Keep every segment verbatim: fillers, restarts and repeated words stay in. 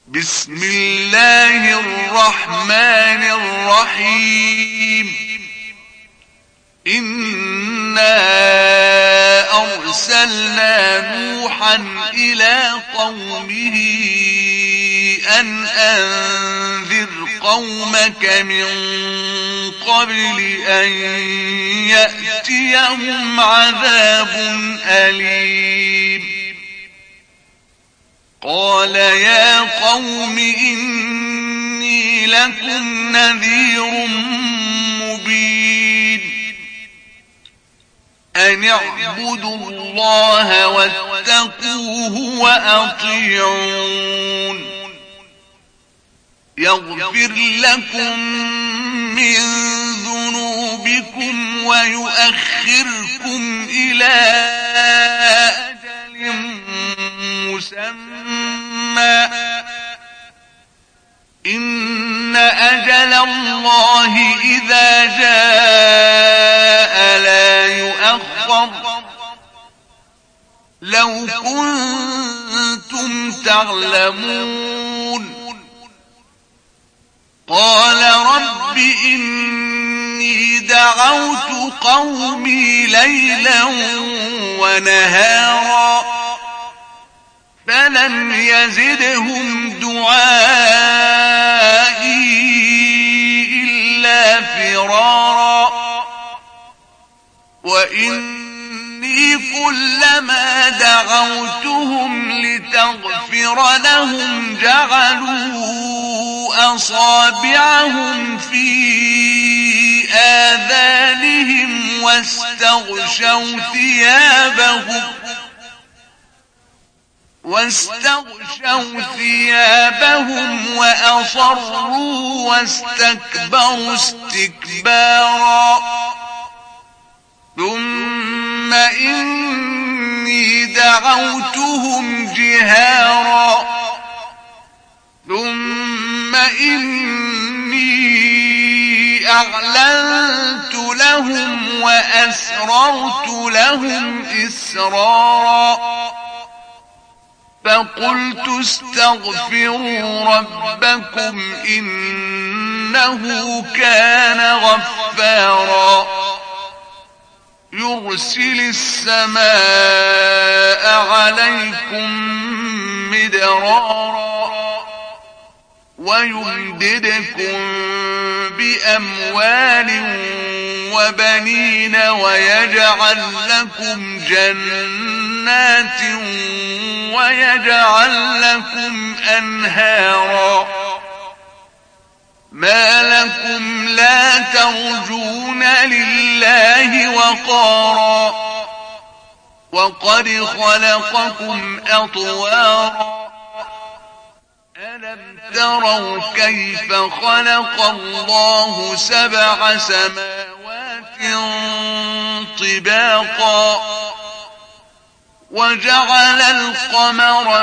بسم الله الرحمن الرحيم إنا أرسلنا نوحا إلى قومه أن أنذر قومك من قبل أن يأتيهم عذاب أليم قال يا قوم إني لكم نذير مبين أن اعبدوا الله واتقوه وأطيعون يغفر لكم من ذنوبكم ويؤخركم إلى أجل مسمى إن أجل الله إذا جاء لا يؤخر لو كنتم تعلمون قال رب إني دعوت قومي ليلا ونهارا فلم يزدهم دعائي إلا فرارا وإني كلما دعوتهم لتغفر لهم جعلوا أصابعهم في آذانهم واستغشوا ثيابهم واستغشوا ثيابهم وأصروا واستكبروا استكبارا ثم إني دعوتهم جهارا ثم إني أعلنت لهم وأسررت لهم إسرارا فقلت استغفروا ربكم إنه كان غفارا يرسل السماء عليكم مدرارا ويمددكم بأموال وبنين ويجعل لكم جنات ويجعل لكم أنهارا ما لكم لا ترجون لله وقارا وقد خلقكم أطوارا ألم تروا كيف خلق الله سبع سماوات طباقا وجعل القمر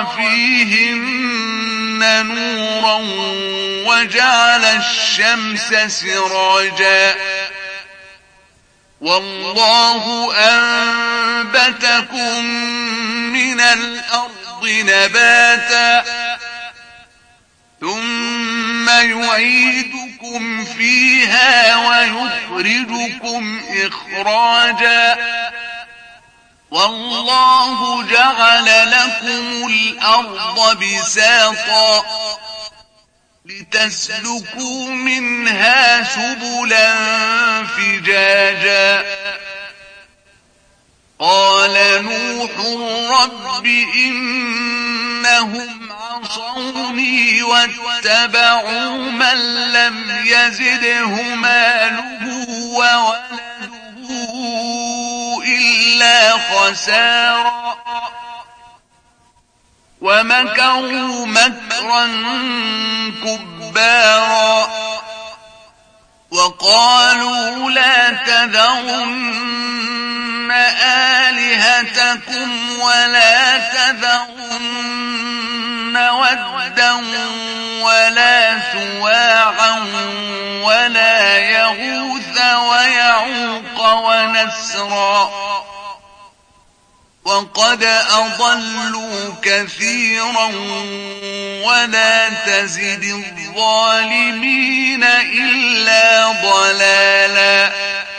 فيهن نورا وجعل الشمس سراجا والله أنبتكم من الأرض نباتا ثم يعيدكم فيها ويخرجكم إخراجا والله جعل لكم الأرض بساطا لتسلكوا منها سبلا فجاجا قال نوح رب إنهم عصوني واتبعوا من لم يزده ماله وولده إلا خسارا ومكروا مكرا كبارا وقالوا لا تذرن آلهتكم ولا تذرن ودا ولا سواعا ولا يغوث ويعوق ونسرا وقد أضلوا كثيرا ولا تزد الظالمين إلا ضلالا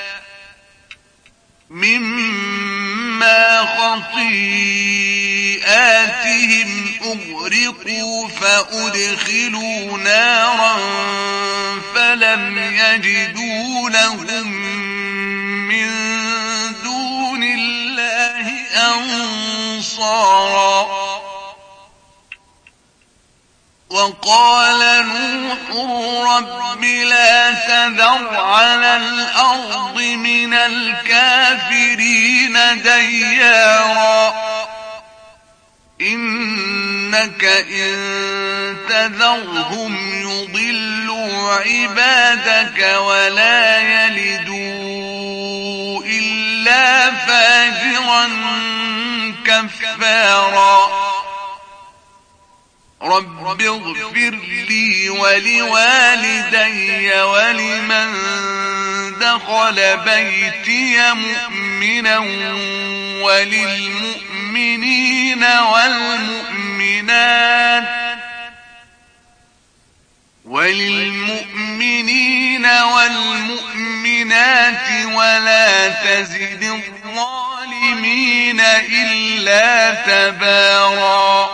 مما خطيئاتهم أغرقوا فأدخلوا نارا فلم يجدوا لهم من دون الله أنصارا وقال نوح رب لا تذر على الأرض من الكافرين ديارا إنك إن تذرهم يضلوا عبادك ولا يلدوا إلا فاجرا كفارا رب اغفر لي ولوالدي ولمن دخل بيتي مؤمنا وللمؤمنين والمؤمنات وللمؤمنين والمؤمنات ولا تزد الظالمين إلا تبارا